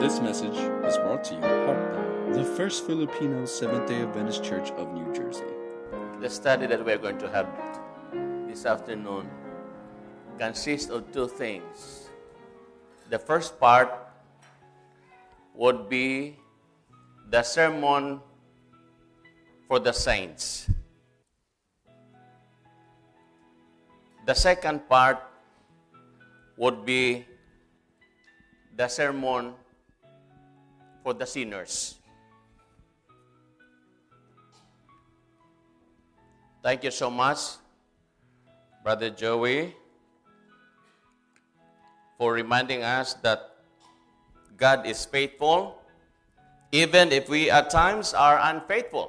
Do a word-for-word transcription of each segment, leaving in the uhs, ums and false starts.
This message is brought to you by the First Filipino Seventh-day Adventist Church of New Jersey. The study that we're going to have this afternoon consists of two things. The first part would be the sermon for the saints. The second part would be the sermon for the sinners. Thank you so much, Brother Joey, for reminding us that God is faithful, even if we at times are unfaithful.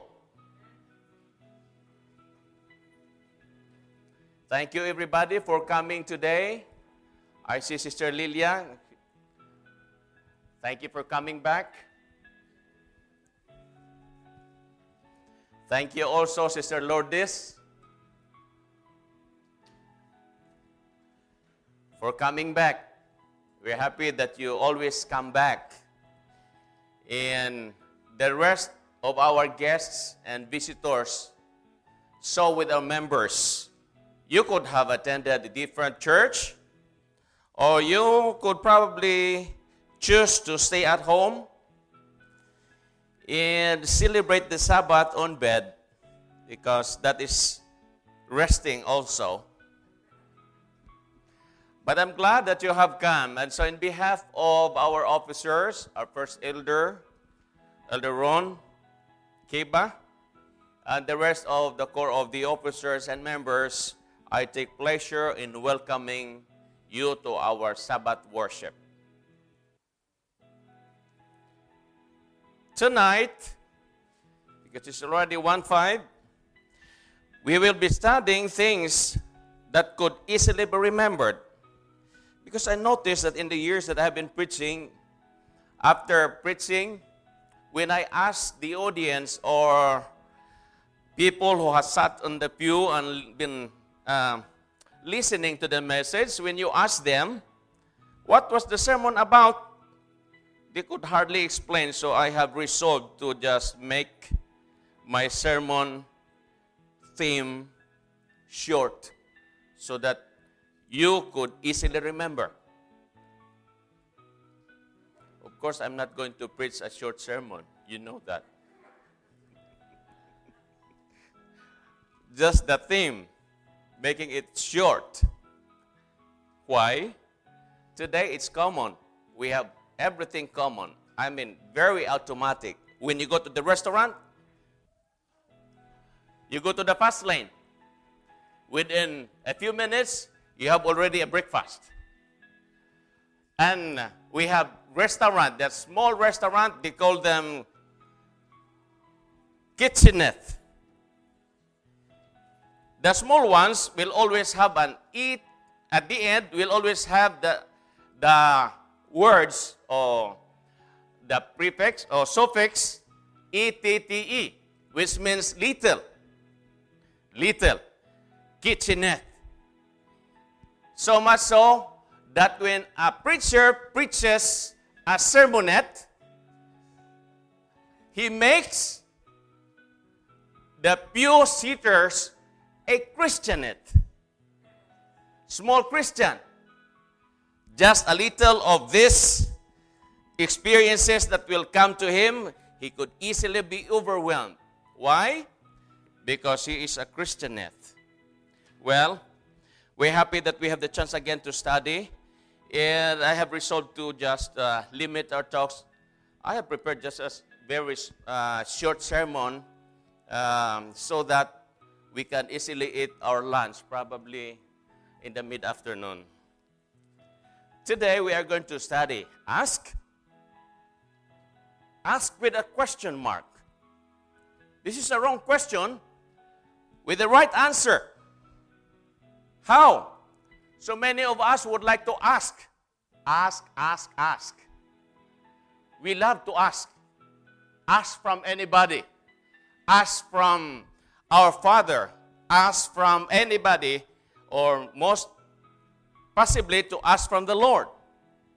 Thank you, everybody, for coming today. I see Sister Lilia. Thank you for coming back. Thank you also, Sister Lourdes, for coming back. We're happy that you always come back. And the rest of our guests and visitors, so with our members, you could have attended a different church, or you could probably choose to stay at home and celebrate the Sabbath on bed, because that is resting also. But I'm glad that you have come. And so in behalf of our officers, our first elder, Elder Ron Kiba, and the rest of the core of the officers and members, I take pleasure in welcoming you to our Sabbath worship. Tonight, because it's already one five, we will be studying things that could easily be remembered. Because I noticed that in the years that I've been preaching, after preaching, when I ask the audience or people who have sat on the pew and been uh, listening to the message, when you ask them, what was the sermon about? They could hardly explain, so I have resolved to just make my sermon theme short so that you could easily remember. Of course, I'm not going to preach a short sermon. You know that. Just the theme, making it short. Why? Today it's common. We have everything common. I mean, very automatic. When you go to the restaurant, you go to the fast lane. Within a few minutes, you have already a breakfast. And we have restaurant, that small restaurant, they call them kitchenette. The small ones will always have an eat. At the end, will always have the the words or the prefix or suffix E T T E, which means little. Little. Kitchenette. So much so that when a preacher preaches a sermonette, he makes the pew sitters a Christianette. Small Christian. Just a little of these experiences that will come to him, he could easily be overwhelmed. Why? Because he is a Christianette. Well, we're happy that we have the chance again to study. And I have resolved to just uh, limit our talks. I have prepared just a very uh, short sermon um, so that we can easily eat our lunch, probably in the mid-afternoon. Today we are going to study Ask. Ask with a question mark. This is a wrong question with the right answer. How? So many of us would like to ask. Ask, ask, ask. We love to ask. Ask from anybody. Ask from our Father. Ask from anybody, or most possibly to ask from the Lord.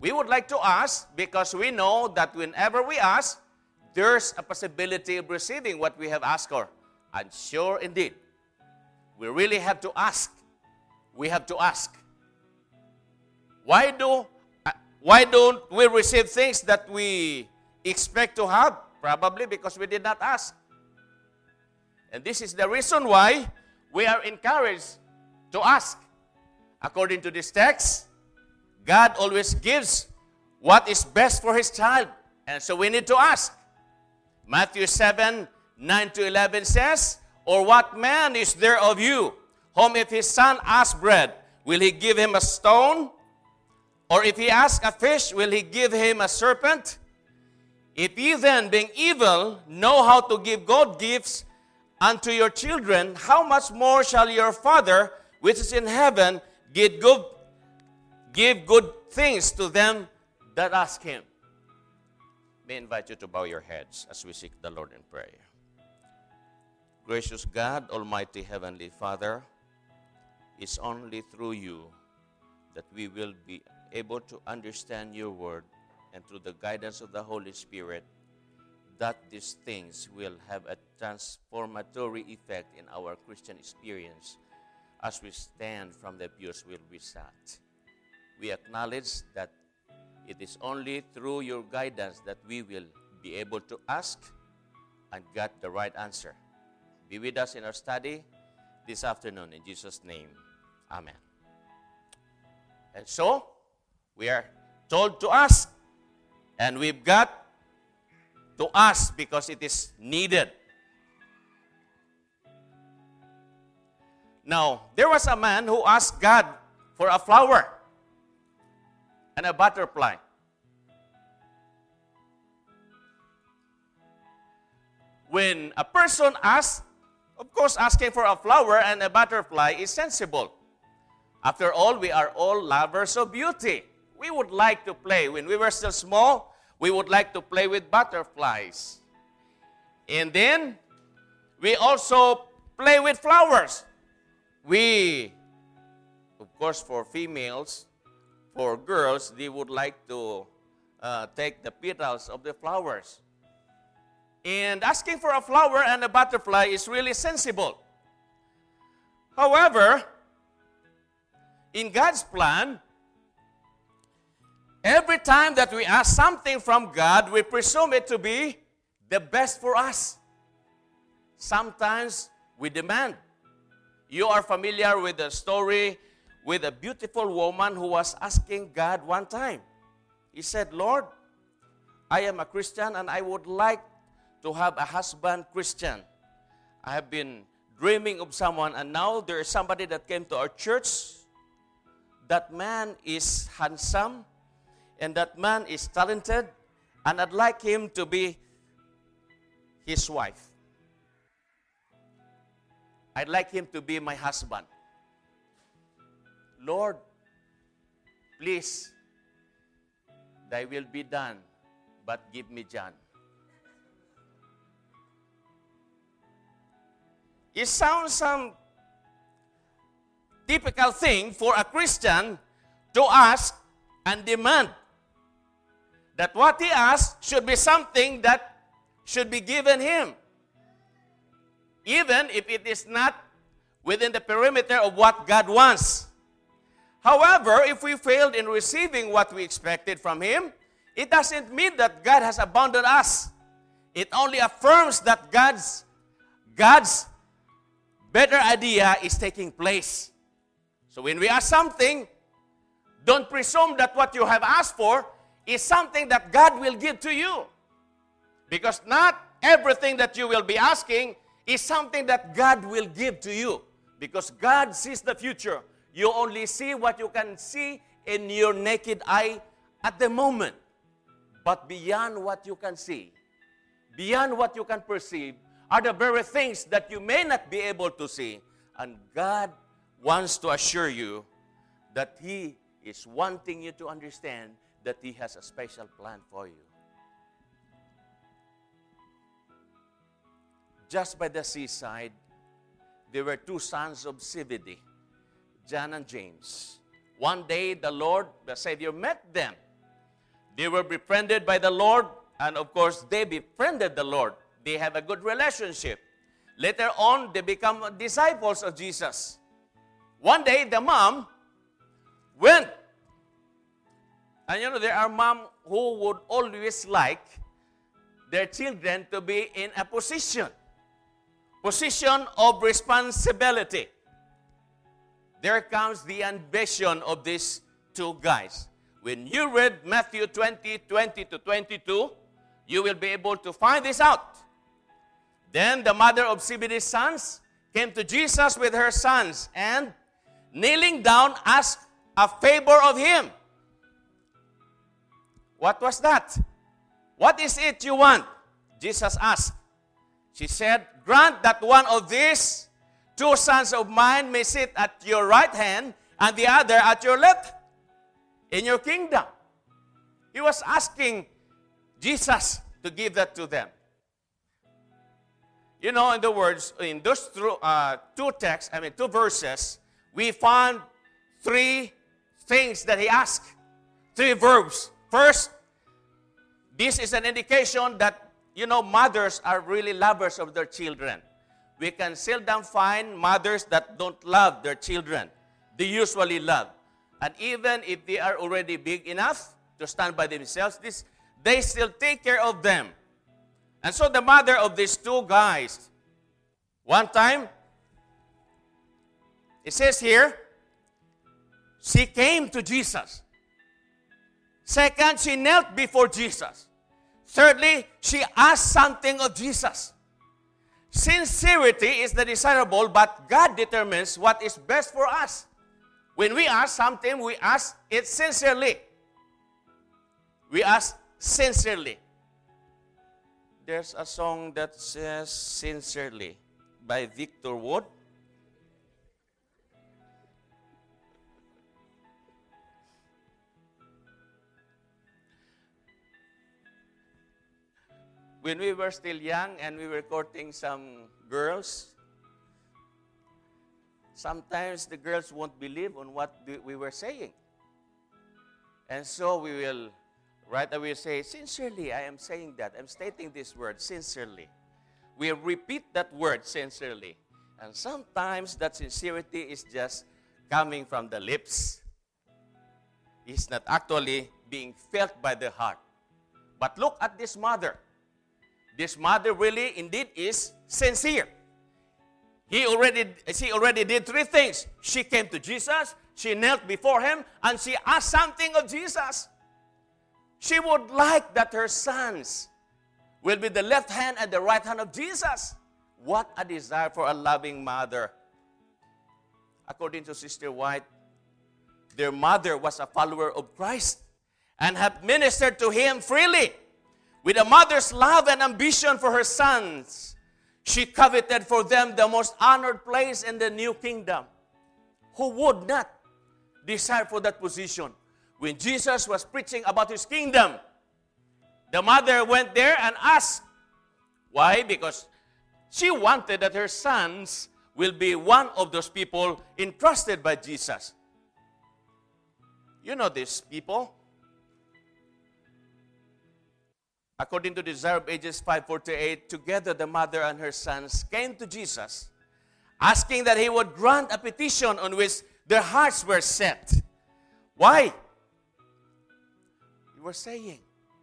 We would like to ask because we know that whenever we ask, there's a possibility of receiving what we have asked for. And sure indeed, we really have to ask. We have to ask. Why do uh, why don't we receive things that we expect to have? Probably because we did not ask. And this is the reason why we are encouraged to ask. According to this text, God always gives what is best for His child. And so we need to ask. Matthew seven, nine to eleven says, "Or what man is there of you, whom if his son asks bread, will he give him a stone? Or if he asks a fish, will he give him a serpent? If ye then, being evil, know how to give good gifts unto your children, how much more shall your Father, which is in heaven, give good, give good things to them that ask Him?" May I invite you to bow your heads as we seek the Lord in prayer. Gracious God, Almighty Heavenly Father, it's only through you that we will be able to understand your word, and through the guidance of the Holy Spirit, that these things will have a transformatory effect in our Christian experience as we stand from the pews where we sat. We acknowledge that it is only through your guidance that we will be able to ask and get the right answer. Be with us in our study this afternoon. In Jesus' name, amen. And so, we are told to ask. And we've got to ask because it is needed. Now, there was a man who asked God for a flower and a butterfly. When a person asks, of course, asking for a flower and a butterfly is sensible. After all, we are all lovers of beauty. We would like to play. When we were still small, we would like to play with butterflies. And then, we also play with flowers. We, of course, for females, for girls, they would like to uh, take the petals of the flowers. And asking for a flower and a butterfly is really sensible. However, in God's plan, every time that we ask something from God, we presume it to be the best for us. Sometimes we demand. You are familiar with the story with a beautiful woman who was asking God one time. He said, "Lord, I am a Christian and I would like to have a husband Christian. I have been dreaming of someone, and now there is somebody that came to our church. That man is handsome, and that man is talented, and I'd like him to be his wife. I'd like him to be my husband. Lord, please, thy will be done, but give me John." It sounds some typical thing for a Christian to ask and demand that what he asks should be something that should be given him, even if it is not within the perimeter of what God wants. However, if we failed in receiving what we expected from Him, it doesn't mean that God has abandoned us. It only affirms that God's, God's better idea is taking place. So when we ask something, don't presume that what you have asked for is something that God will give to you. Because not everything that you will be asking is something that God will give to you. Because God sees the future. You only see what you can see in your naked eye at the moment. But beyond what you can see, beyond what you can perceive, are the very things that you may not be able to see. And God wants to assure you that He is wanting you to understand that He has a special plan for you. Just by the seaside, there were two sons of Zebedee, John and James. One day, the Lord, the Savior, met them They were befriended by the Lord, and of course, they befriended the Lord. They have a good relationship. Later on, they become disciples of Jesus. One day, the mom went. And you know, there are moms who would always like their children to be in a position, position of responsibility. There comes the ambition of these two guys. When you read Matthew twenty, twenty to twenty-two, you will be able to find this out. Then the mother of Zebedee's sons came to Jesus with her sons and, kneeling down, asked a favor of him. What was that? What is it you want? Jesus asked. She said, grant that one of these two sons of mine may sit at your right hand and the other at your left in your kingdom. He was asking Jesus to give that to them. You know, in the words, in those two, uh, two texts, I mean two verses, we found three things that he asked. Three verbs. First, this is an indication that, you know, mothers are really lovers of their children. We can seldom find mothers that don't love their children. They usually love. And even if they are already big enough to stand by themselves, this, they still take care of them. And so the mother of these two guys, one time, it says here, she came to Jesus. Second, she knelt before Jesus. Thirdly, she asked something of Jesus. Sincerity is the desirable, but God determines what is best for us. When we ask something, we ask it sincerely. We ask sincerely. There's a song that says Sincerely by Victor Wood. When we were still young and we were courting some girls, sometimes the girls won't believe on what we were saying. And so we will right away say, sincerely, I am saying that. I'm stating this word, sincerely. We repeat that word, sincerely. And sometimes that sincerity is just coming from the lips. It's not actually being felt by the heart. But look at this mother. This mother really, indeed, is sincere. He already, she already did three things. She came to Jesus, she knelt before him, and she asked something of Jesus. She would like that her sons will be the left hand and the right hand of Jesus. What a desire for a loving mother. According to Sister White, their mother was a follower of Christ and had ministered to him freely. With a mother's love and ambition for her sons, she coveted for them the most honored place in the new kingdom. Who would not desire for that position? When Jesus was preaching about his kingdom, the mother went there and asked. Why? Because she wanted that her sons will be one of those people entrusted by Jesus. You know these people. According to Desire of Ages five forty-eight, together the mother and her sons came to Jesus, asking that he would grant a petition on which their hearts were set. Why? You were saying,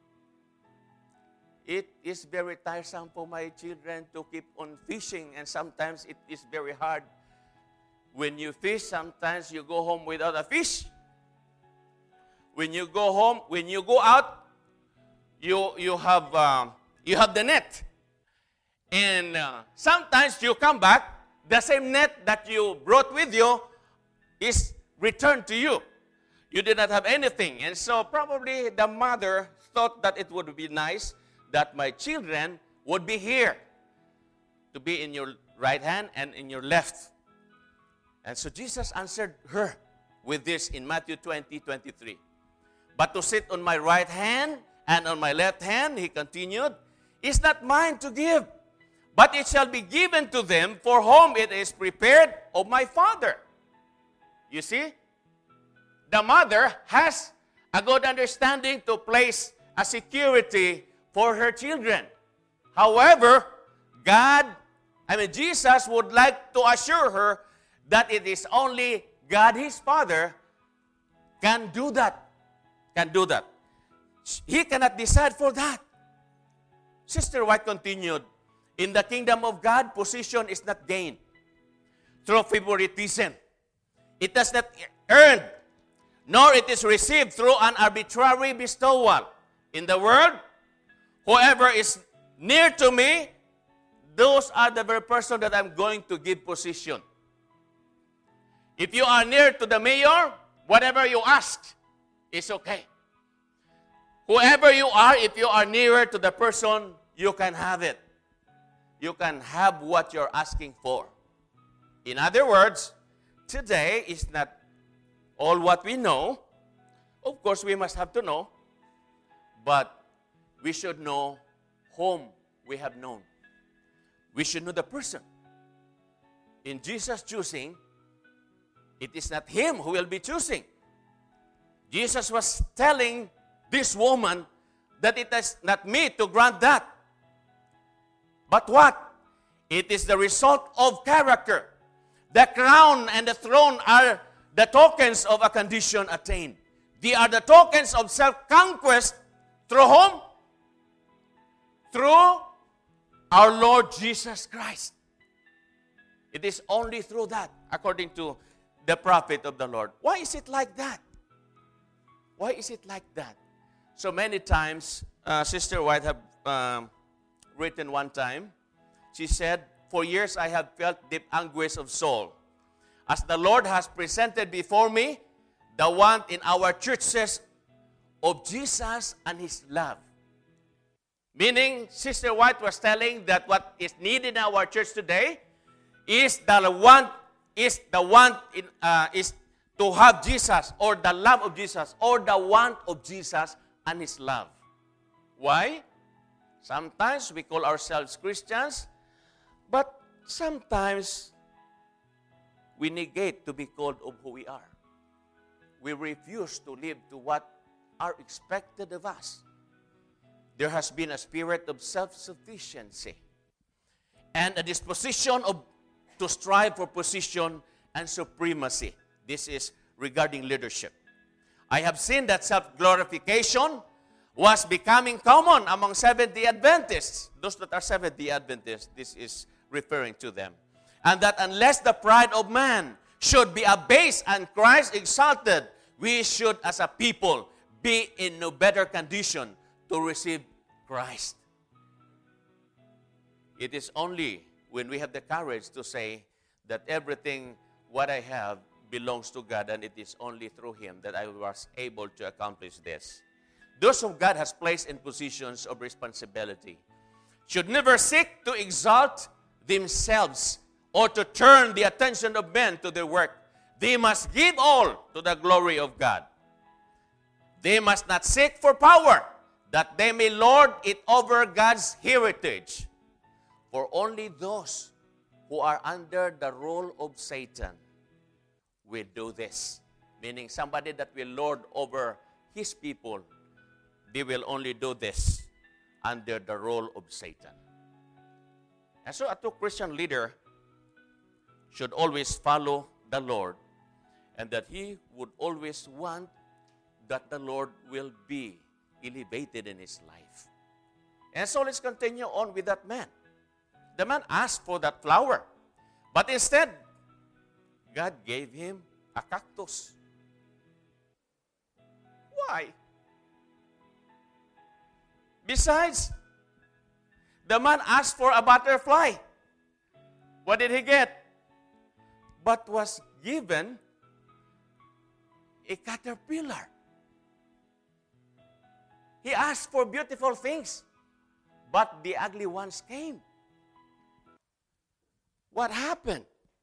it is very tiresome for my children to keep on fishing, and sometimes it is very hard. When you fish, sometimes you go home without a fish. When you go home, when you go out, You you have uh, you have the net, and uh, sometimes you come back, the same net that you brought with you is returned to you. You did not have anything, and so probably the mother thought that it would be nice that my children would be here, to be in your right hand and in your left. And so Jesus answered her with this in Matthew twenty twenty-three. But to sit on my right hand and on my left hand, he continued, is not mine to give, but it shall be given to them for whom it is prepared of my Father. You see, the mother has a good understanding to place a security for her children. However, God, I mean, Jesus would like to assure her that it is only God, his Father, can do that. Can do that. He cannot decide for that. Sister White continued, in the kingdom of God, position is not gained through favoritism. It does not earned, nor it is received through an arbitrary bestowal. In the world, whoever is near to me, those are the very person that I'm going to give position. If you are near to the mayor, whatever you ask is okay. Whoever you are, if you are nearer to the person, you can have it. You can have what you're asking for. In other words, today is not all what we know. Of course, we must have to know. But we should know whom we have known. We should know the person. In Jesus choosing, it is not him who will be choosing. Jesus was telling this woman that it is not me to grant that. But what? It is the result of character. The crown and the throne are the tokens of a condition attained. They are the tokens of self-conquest through whom? Through our Lord Jesus Christ. It is only through that, according to the prophet of the Lord. Why is it like that? Why is it like that? So many times, uh, Sister White have um, written one time, she said, for years I have felt deep anguish of soul, as the Lord has presented before me the want in our churches of Jesus and His love. Meaning, Sister White was telling that what is needed in our church today is the want, is the want in, uh, is to have Jesus, or the love of Jesus, or the want of Jesus and His love. Why? Sometimes we call ourselves Christians, but sometimes we negate to be called of who we are. We refuse to live to what are expected of us. There has been a spirit of self-sufficiency and a disposition of to strive for position and supremacy. This is regarding leadership. I have seen that self-glorification was becoming common among Seventh-day Adventists. Those that are Seventh-day Adventists, this is referring to them. And that unless the pride of man should be abased and Christ exalted, we should as a people be in no better condition to receive Christ. It is only when we have the courage to say that everything what I have belongs to God, and it is only through Him that I was able to accomplish this. Those whom God has placed in positions of responsibility should never seek to exalt themselves or to turn the attention of men to their work. They must give all to the glory of God. They must not seek for power, that they may lord it over God's heritage. For only those who are under the rule of Satan will do this. Meaning somebody that will lord over his people, they will only do this under the rule of Satan. And so a true Christian leader should always follow the Lord, and that he would always want that the Lord will be elevated in his life. And so let's continue on with that man. The man asked for that flower, but instead, God gave him a cactus. Why? Besides, the man asked for a butterfly. What did he get? But was given a caterpillar. He asked for beautiful things, but the ugly ones came. What happened?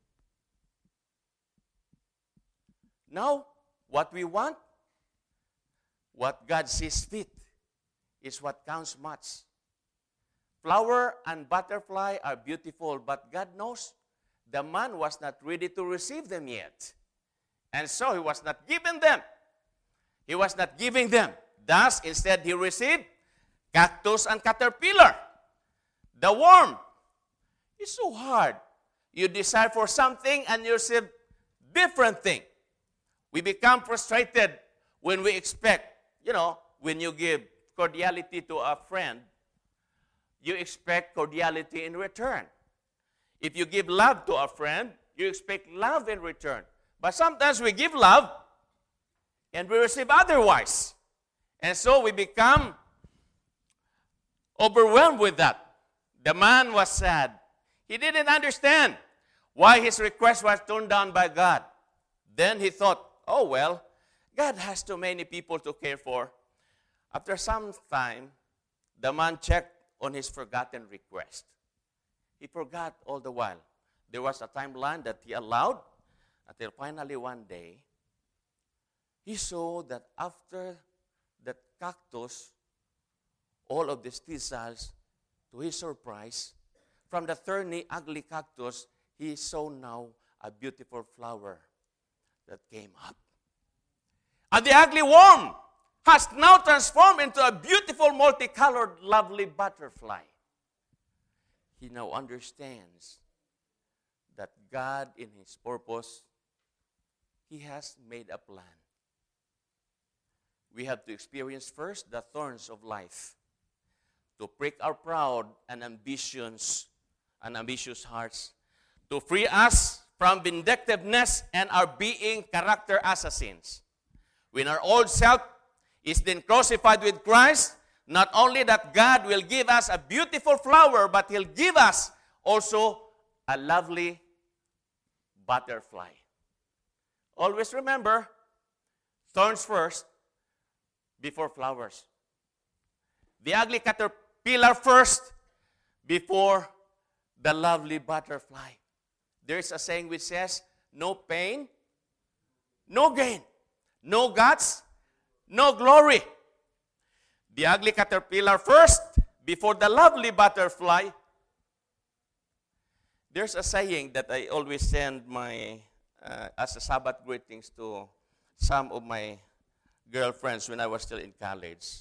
Now, what we want, what God sees fit, is what counts much. Flower and butterfly are beautiful, but God knows the man was not ready to receive them yet. And so he was not given them. He was not giving them. Thus, instead, he received cactus and caterpillar. The worm. It's so hard. You desire for something and you receive different thing. We become frustrated when we expect, you know, when you give cordiality to a friend, you expect cordiality in return. If you give love to a friend, you expect love in return. But sometimes we give love and we receive otherwise. And so we become overwhelmed with that. The man was sad. He didn't understand why his request was turned down by God. Then he thought, oh well, God has too many people to care for. After some time, the man checked on his forgotten request. He forgot all the while. There was a timeline that he allowed until finally one day, he saw that after that cactus, all of the thistles, to his surprise, from the thorny, ugly cactus, he saw now a beautiful flower that came up. And the ugly worm has now transformed into a beautiful, multicolored, lovely butterfly. He now understands that God, in His purpose, He has made a plan. We have to experience first the thorns of life to prick our proud and ambitions and ambitious hearts, to free us from vindictiveness and our being character assassins. When our old self is then crucified with Christ, not only that God will give us a beautiful flower, but He'll give us also a lovely butterfly. Always remember, thorns first before flowers. The ugly caterpillar first before the lovely butterfly. There's a saying which says, no pain, no gain. No guts, no glory. The ugly caterpillar first before the lovely butterfly. There's a saying that I always send my uh, as a Sabbath greetings to some of my girlfriends when I was still in college.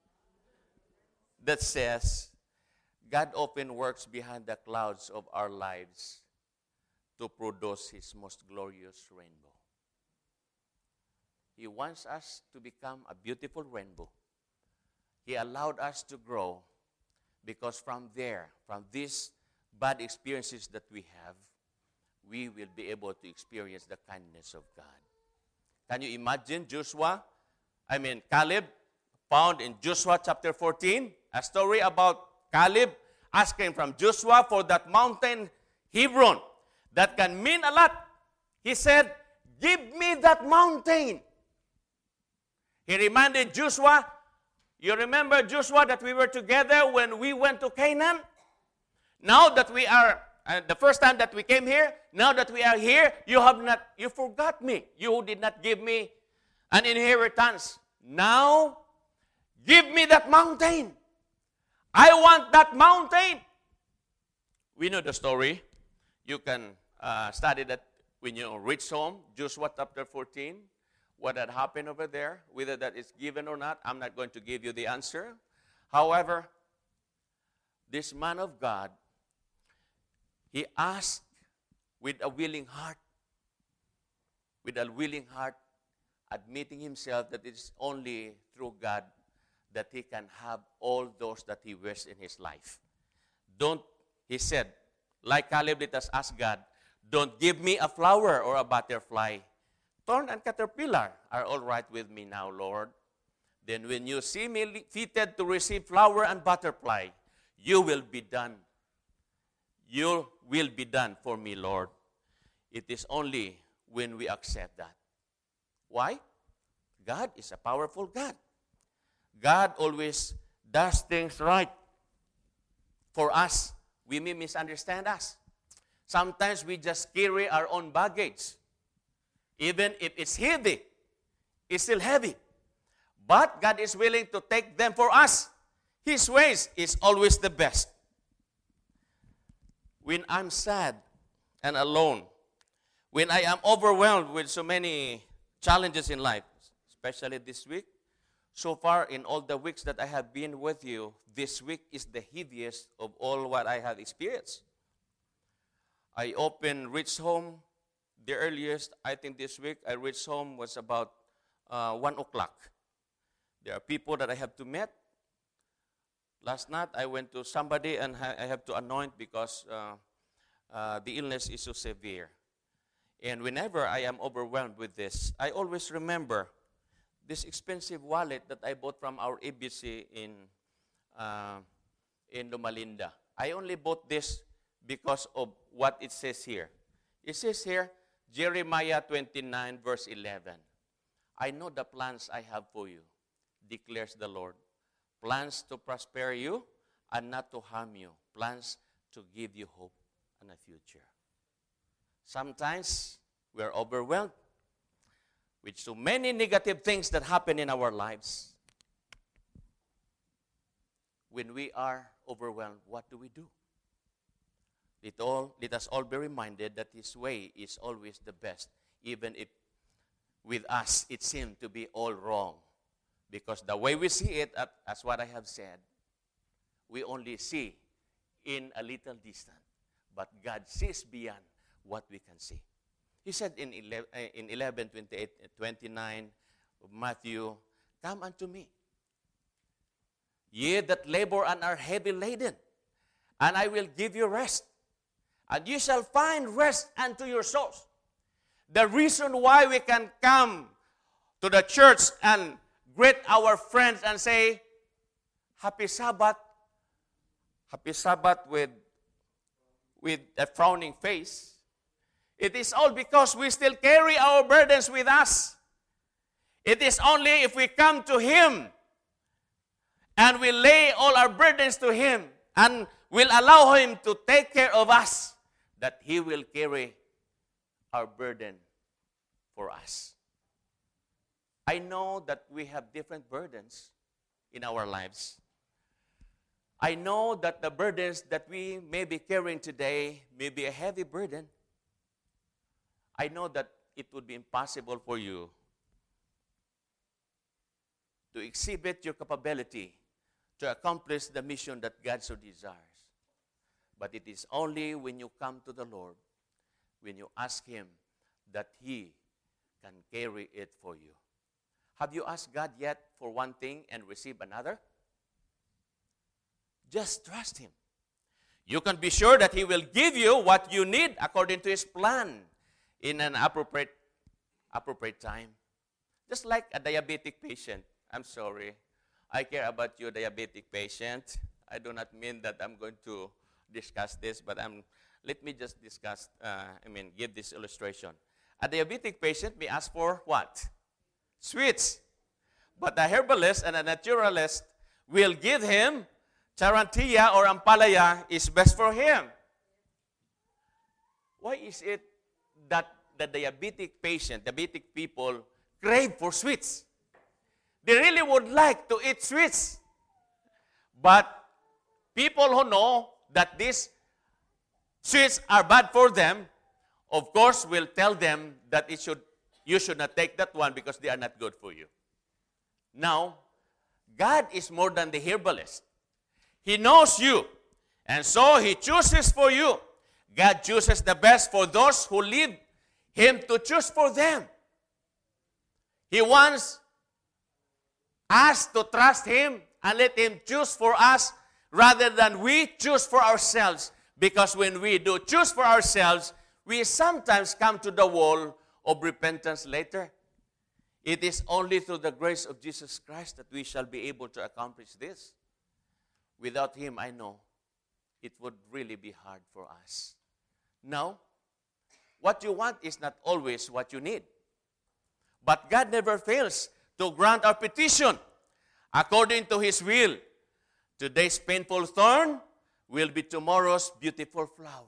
That says, God often works behind the clouds of our lives to produce His most glorious rainbow. He wants us to become a beautiful rainbow. He allowed us to grow because from there, from these bad experiences that we have, we will be able to experience the kindness of God. Can you imagine Joshua, I mean Caleb, found in Joshua chapter fourteen, a story about Caleb asking from Joshua for that mountain Hebron that can mean a lot. He said, give me that mountain. He reminded Joshua, you remember Joshua that we were together when we went to Canaan? Now that we are, uh, the first time that we came here, now that we are here, you have not, you forgot me. You did not give me an inheritance. Now, give me that mountain. I want that mountain. We know the story. You can uh, study that when you reach home, Joshua chapter fourteen. What had happened over there, whether that is given or not, I'm not going to give you the answer. However, this man of God, he asked with a willing heart, with a willing heart, admitting himself that it is only through God that he can have all those that he wishes in his life. Don't, he said, like Caleb, let us ask God, don't give me a flower or a butterfly. Thorn and caterpillar are all right with me now, Lord. Then when you see me fitted to receive flower and butterfly, you will be done. You will be done for me, Lord. It is only when we accept that. Why? God is a powerful God. God always does things right for us. We may misunderstand us. Sometimes we just carry our own baggage. Even if it's heavy, it's still heavy. But God is willing to take them for us. His ways is always the best. When I'm sad and alone, when I am overwhelmed with so many challenges in life, especially this week. So far, in all the weeks that I have been with you, this week is the heaviest of all what I have experienced. I opened Reach Home. The earliest, I think this week, I reached home was about uh, one o'clock. There are people that I have to meet. Last night, I went to somebody and ha- I have to anoint because uh, uh, the illness is so severe. And whenever I am overwhelmed with this, I always remember this expensive wallet that I bought from our A B C in, uh, in Loma Linda. I only bought this because of what it says here. It says here, Jeremiah twenty-nine, verse eleven. I know the plans I have for you, declares the Lord. Plans to prosper you and not to harm you. Plans to give you hope and a future. Sometimes we are overwhelmed with so many negative things that happen in our lives. When we are overwhelmed, what do we do? Let, all, let us all be reminded that His way is always the best, even if with us it seemed to be all wrong. Because the way we see it, as what I have said, we only see in a little distance. But God sees beyond what we can see. He said in eleven, twenty-eight, twenty-nine of Matthew, come unto me, ye that labor and are heavy laden, and I will give you rest. And you shall find rest unto your souls. The reason why we can come to the church and greet our friends and say, Happy Sabbath, Happy Sabbath with, with a frowning face, it is all because we still carry our burdens with us. It is only if we come to Him and we lay all our burdens to Him and will allow Him to take care of us that He will carry our burden for us. I know that we have different burdens in our lives. I know that the burdens that we may be carrying today may be a heavy burden. I know that it would be impossible for you to exhibit your capability to accomplish the mission that God so desires. But it is only when you come to the Lord, when you ask Him, that He can carry it for you. Have you asked God yet for one thing and received another? Just trust Him. You can be sure that He will give you what you need according to His plan in an appropriate, appropriate time. Just like a diabetic patient. I'm sorry. I care about you, diabetic patient. I do not mean that I'm going to discuss this, but I'm, let me just discuss, uh, I mean, give this illustration. A diabetic patient may ask for what? Sweets. But a herbalist and a naturalist will give him Charantia or Ampalaya is best for him. Why is it that the diabetic patient, diabetic people, crave for sweets? They really would like to eat sweets. But people who know that these sweets are bad for them, of course, will tell them that it should, you should not take that one because they are not good for you. Now, God is more than the herbalist. He knows you, and so He chooses for you. God chooses the best for those who leave Him to choose for them. He wants us to trust Him and let Him choose for us rather than we choose for ourselves. Because when we do choose for ourselves, we sometimes come to the wall of repentance later. It is only through the grace of Jesus Christ that we shall be able to accomplish this. Without Him, I know, it would really be hard for us. Now, what you want is not always what you need. But God never fails to grant our petition according to His will. Today's painful thorn will be tomorrow's beautiful flower.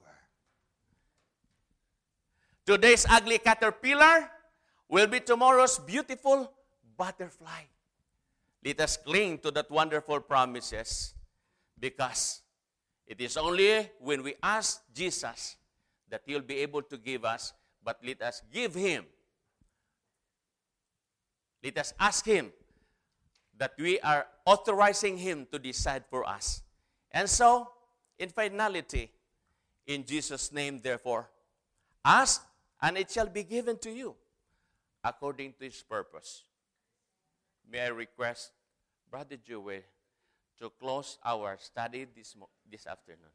Today's ugly caterpillar will be tomorrow's beautiful butterfly. Let us cling to that wonderful promises, because it is only when we ask Jesus that He'll be able to give us, but let us give Him Let us ask Him that we are authorizing Him to decide for us. And so, in finality, in Jesus' name, therefore, ask, and it shall be given to you according to His purpose. May I request Brother Joey to close our study this, mo- this afternoon.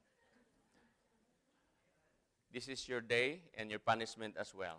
This is your day and your punishment as well.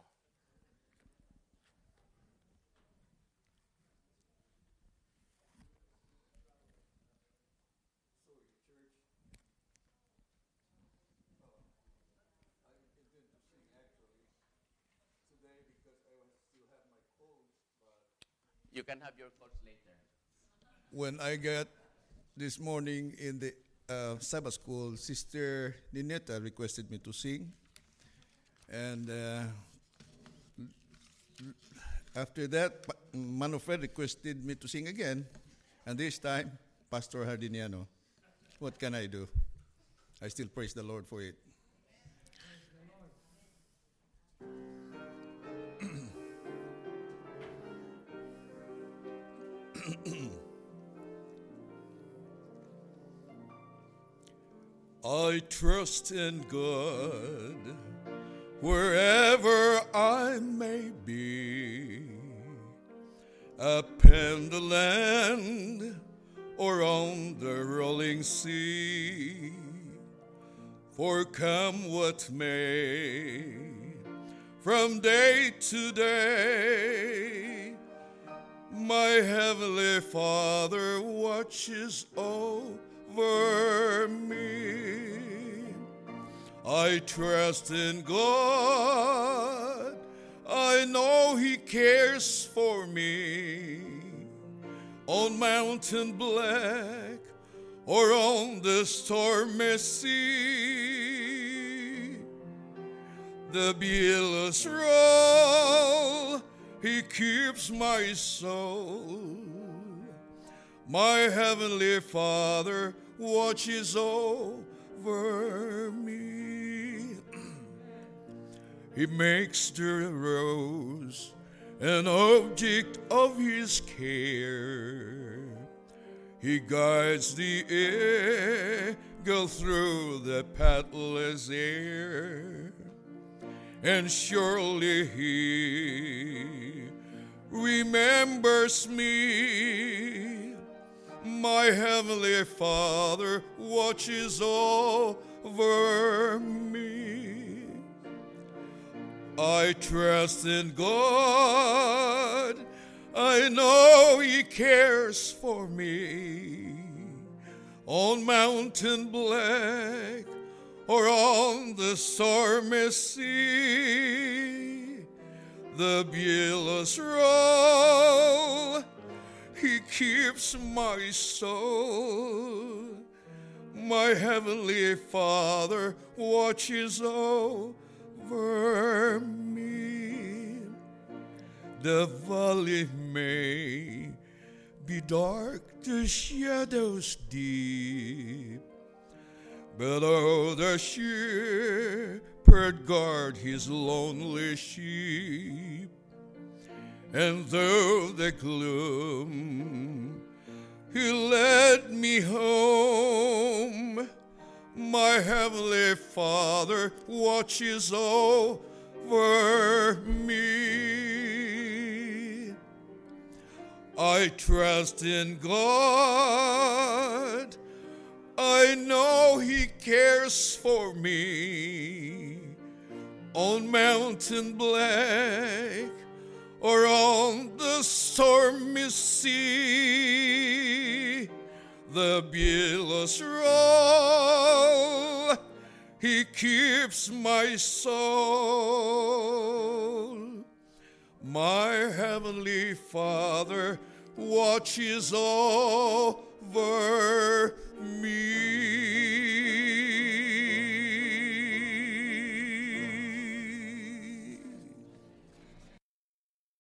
You can have your course later. When I got this morning in the uh, Sabbath school, Sister Nineta requested me to sing. And uh, after that, Pa- Manofred requested me to sing again. And this time, Pastor Hardiniano. What can I do? I still praise the Lord for it. I trust in God wherever I may be, upon the land or on the rolling sea. For come what may, from day to day, my heavenly Father watches over me. I trust in God, I know He cares for me. On mountain black or on the stormy sea, the billows roll, He keeps my soul. My heavenly Father watches over me. He makes the rose an object of His care. He guides the eagle through the pathless air. And surely He remembers me. My heavenly Father watches over me. I trust in God, I know He cares for me. On mountain black or on the stormy sea, the billows roll, He keeps my soul. My heavenly Father watches over me. The valley may be dark, the shadows deep, but oh, the shepherd guard his lonely sheep. And through the gloom He led me home. My heavenly Father watches over me. I trust in God, I know He cares for me. On mountain black or on the stormy sea, the billows roll, He keeps my soul. My heavenly Father watches over